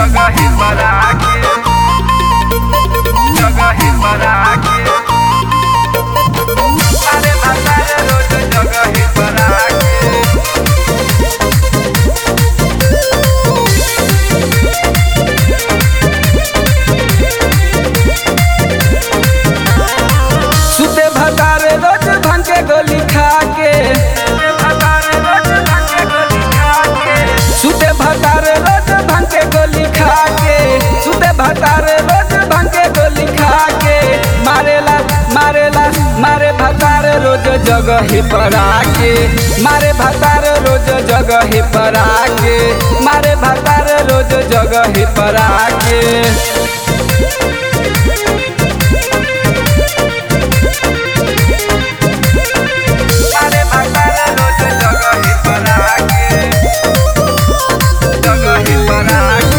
जगह ही बना के, जगह ही बना के, अरे भतार रोज जगह ही बना के। सुते भतार रोज भांग के गोली खा के, सुते भतार रोज भांग के गोली खा के, सुते भतार रोज भांग के गोली खा के, मारेला मारेला मारे भतार रोज जगह ही पर आके, मारे भतार रोज जगह ही पर आके, मारे भतार रोज जगह ही पर आके। अरे भतार रोज जगह ही बना के, जगह ही बना के।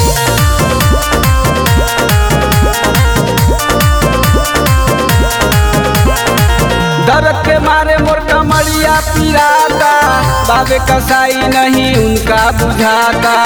दर्द के मारे मोर कमरिया पिराता, बाबे कसाई नहीं उनका बुझाता।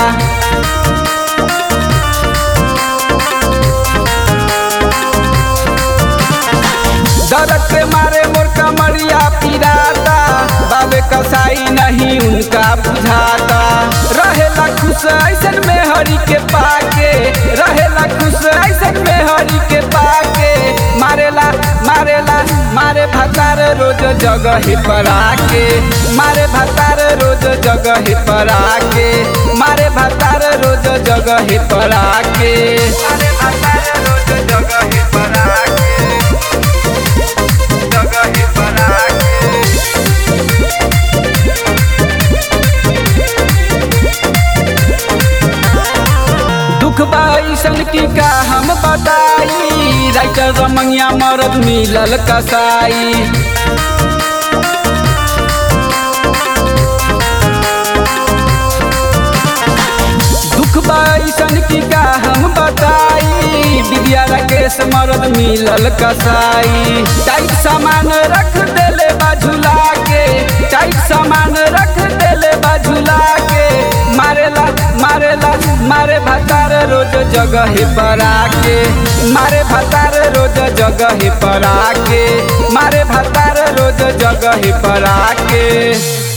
दर्द के मारे मोर कमरिया पिराता, बाबे कसाई नहीं उनका बुझाता। रहेला खुश ऐसन में हरी के पाके, रहेला खुश ऐसन में हरी के पाके, मारेला मारेला मारे भतार रोज जगह ही पर आके, मारे भतार रोज जगह ही पर आके, मारे भतार रोज जगह ही पर आके। अरे भतार रोज जगह ही बना के, जगह ही बना के। दुख बा अइसन की का हम बताई, राइटर रमंगिया मरद मिलल कसाई। दुख बा अइसन की का हम बताई, विद्या राकेश मरद मिलल कसाई। टाइट सामान रख देले बाझुला के, टाइट सामान रख देले बाझुला के, मारेला मारेला मारे भतार रोज जगह ही पर आके, मारे भतार रोज जगह ही पर आके, मारे भतार रोज जगह ही पर आके।